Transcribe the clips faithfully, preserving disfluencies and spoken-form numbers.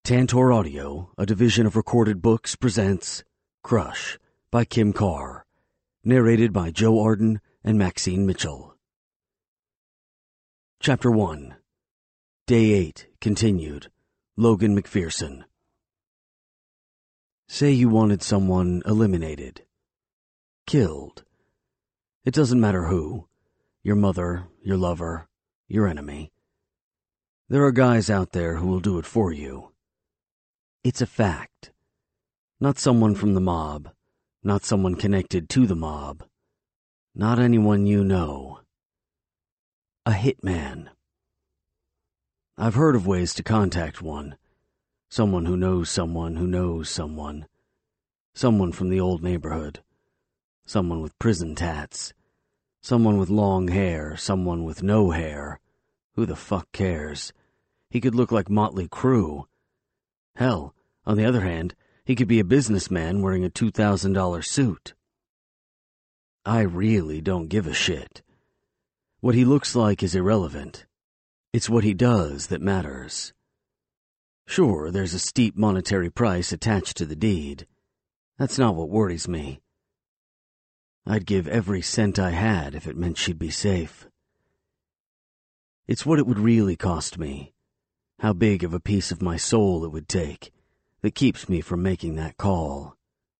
Tantor Audio, a division of Recorded Books, presents Crush by Kim Carr, narrated by Joe Arden and Maxine Mitchell. Chapter one. Day eight, continued. Logan McPherson. Say you wanted someone eliminated. Killed. It doesn't matter who. Your mother, your lover, your enemy. There are guys out there who will do it for you. It's a fact. Not someone from the mob. Not someone connected to the mob. Not anyone you know. A hitman. I've heard of ways to contact one. Someone who knows someone who knows someone. Someone from the old neighborhood. Someone with prison tats. Someone with long hair. Someone with no hair. Who the fuck cares? He could look like Motley Crue. Hell, on the other hand, he could be a businessman wearing a two thousand dollar suit. I really don't give a shit. What he looks like is irrelevant. It's what he does that matters. Sure, there's a steep monetary price attached to the deed. That's not what worries me. I'd give every cent I had if it meant she'd be safe. It's what it would really cost me. How big of a piece of my soul it would take that keeps me from making that call.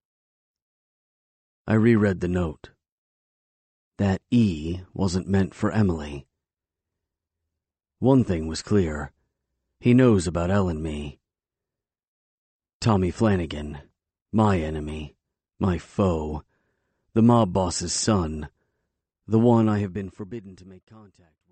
I reread the note. That E wasn't meant for Emily. One thing was clear. He knows about Elle and me. Tommy Flanagan, my enemy, my foe, the mob boss's son, the one I have been forbidden to make contact with.